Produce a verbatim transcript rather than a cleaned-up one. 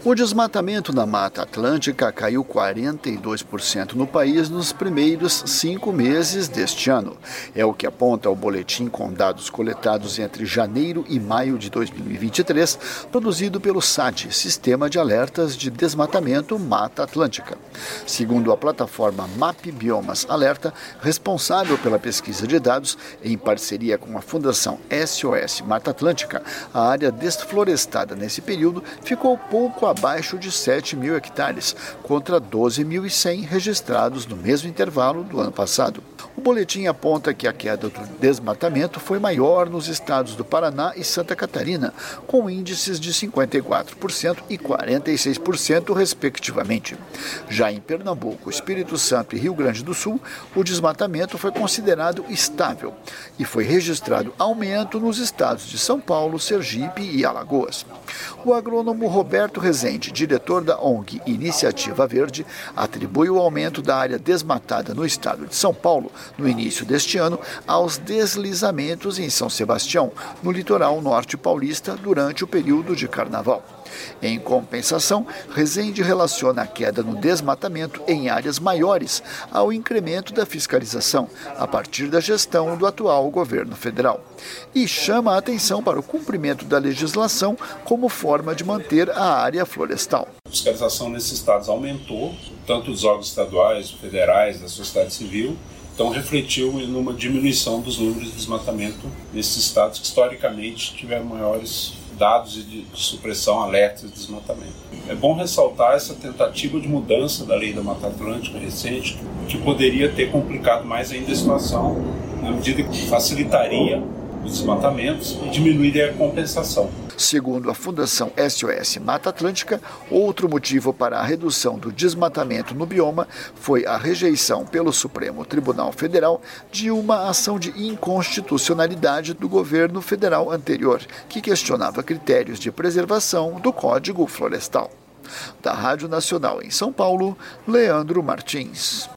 O desmatamento na Mata Atlântica caiu quarenta e dois por cento no país nos primeiros cinco meses deste ano. É o que aponta o boletim com dados coletados entre janeiro e maio de dois mil e vinte e três, produzido pelo S A D, Sistema de Alertas de Desmatamento Mata Atlântica. Segundo a plataforma MapBiomas Alerta, responsável pela pesquisa de dados, em parceria com a Fundação S O S Mata Atlântica, a área desflorestada nesse período ficou pouco abaixo de sete mil hectares, contra doze mil e cem registrados no mesmo intervalo do ano passado. O boletim aponta que a queda do desmatamento foi maior nos estados do Paraná e Santa Catarina, com índices de cinquenta e quatro por cento e quarenta e seis por cento, respectivamente. Já em Pernambuco, Espírito Santo e Rio Grande do Sul, o desmatamento foi considerado estável e foi registrado aumento nos estados de São Paulo, Sergipe e Alagoas. O agrônomo Roberto Rezende, diretor da O N G Iniciativa Verde, atribui o aumento da área desmatada no estado de São Paulo no início deste ano aos deslizamentos em São Sebastião, no litoral norte paulista, durante o período de carnaval. Em compensação, Rezende relaciona a queda no desmatamento em áreas maiores ao incremento da fiscalização, a partir da gestão do atual governo federal. E chama a atenção para o cumprimento da legislação como forma de manter a área florestal. A fiscalização nesses estados aumentou, tanto dos órgãos estaduais, federais, da sociedade civil. Então, refletiu numa diminuição dos números de desmatamento nesses estados que, historicamente, tiveram maiores dados de, de supressão, alertas de desmatamento. É bom ressaltar essa tentativa de mudança da lei da Mata Atlântica recente, que poderia ter complicado mais ainda a situação, na medida que facilitaria os desmatamentos e diminuiria a compensação. Segundo a Fundação S O S Mata Atlântica, outro motivo para a redução do desmatamento no bioma foi a rejeição pelo Supremo Tribunal Federal de uma ação de inconstitucionalidade do governo federal anterior, que questionava critérios de preservação do Código Florestal. Da Rádio Nacional em São Paulo, Leandro Martins.